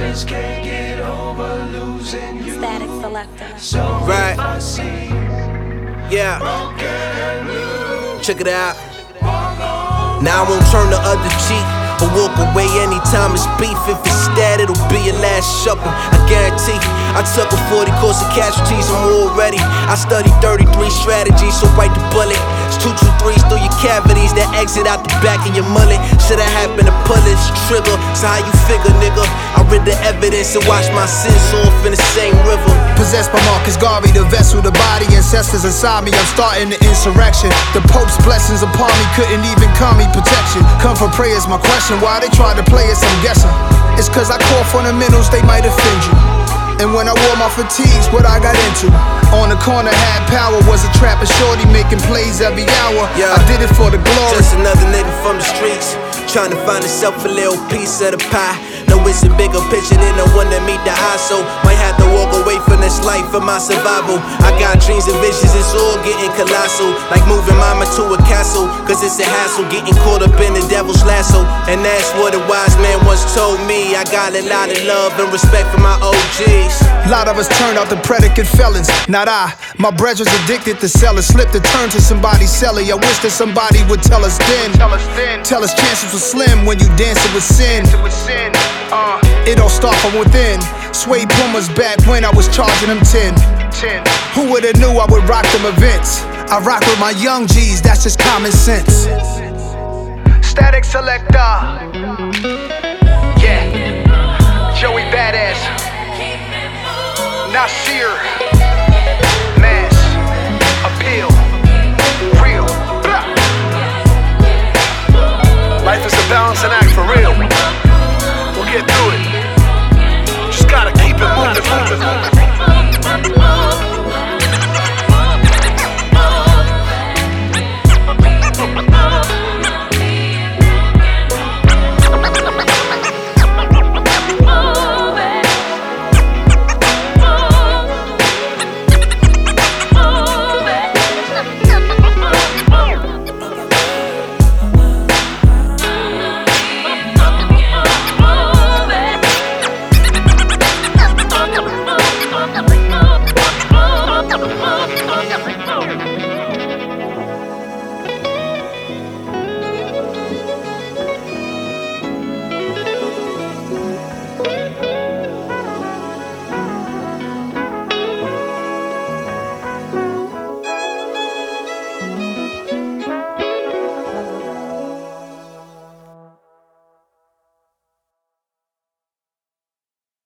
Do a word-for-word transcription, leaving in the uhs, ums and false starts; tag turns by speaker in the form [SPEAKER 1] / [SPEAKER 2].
[SPEAKER 1] just can't get over losing you.
[SPEAKER 2] Static Selector.
[SPEAKER 1] So
[SPEAKER 3] right.
[SPEAKER 1] if I see
[SPEAKER 3] Yeah.
[SPEAKER 1] broken and blue,
[SPEAKER 3] Check it out.
[SPEAKER 1] walk on.
[SPEAKER 3] Now I won't turn the other cheek or walk away anytime it's beef. If it's stat, it'll be your last shuffle, I guarantee. I took a forty course of casualties, I'm all ready. I studied thirty-three strategies, so bite the bullet. It's two two threes through your cavities that exit out the back of your mullet. Should have happened to pull this trigger, so how you figure, nigga? I read the evidence and watched my sins off in the same river.
[SPEAKER 4] Possessed by Marcus Garvey, the vessel, the body, ancestors inside me. I'm starting the insurrection. The Pope's blessings upon me couldn't even call me protection. Come for prayers, my question. Why they try to play us, I'm guessing. It's cause I call fundamentals, they might offend you. And when I wore my fatigues, what I got into. On the corner, had power, was a trapper shorty making plays every hour.
[SPEAKER 3] Yeah.
[SPEAKER 4] I did it for the glory.
[SPEAKER 3] Just another nigga from the streets, trying to find himself a little piece of the pie. No, it's a bigger picture than the one that meet the eye, so might have to walk away from this life for my survival. I got dreams and visions, it's all getting colossal, like moving mama to a castle, cause it's a hassle getting caught up in the devil's lasso. And that's what a wise man once told me. I got a lot of love and respect for my O Gs.
[SPEAKER 4] A lot of us turned out the predicate felons, not I. My brethren's addicted to sellers, slipped to turn to somebody's cellar. I wish that somebody would tell us then. Tell us then. Tell us chances were slim when you dancing with sin. Uh, it all start from within. Suede Pumas back when I was charging them ten. ten. Who would've knew I would rock them events? I rock with my young G's, that's just common sense. Static Selector. Yeah. Joey Badass. Nasir. Mass. Appeal. Real. Blah. Life is a balancing act for real. We'll get through it. Just gotta keep it moving, moving, moving.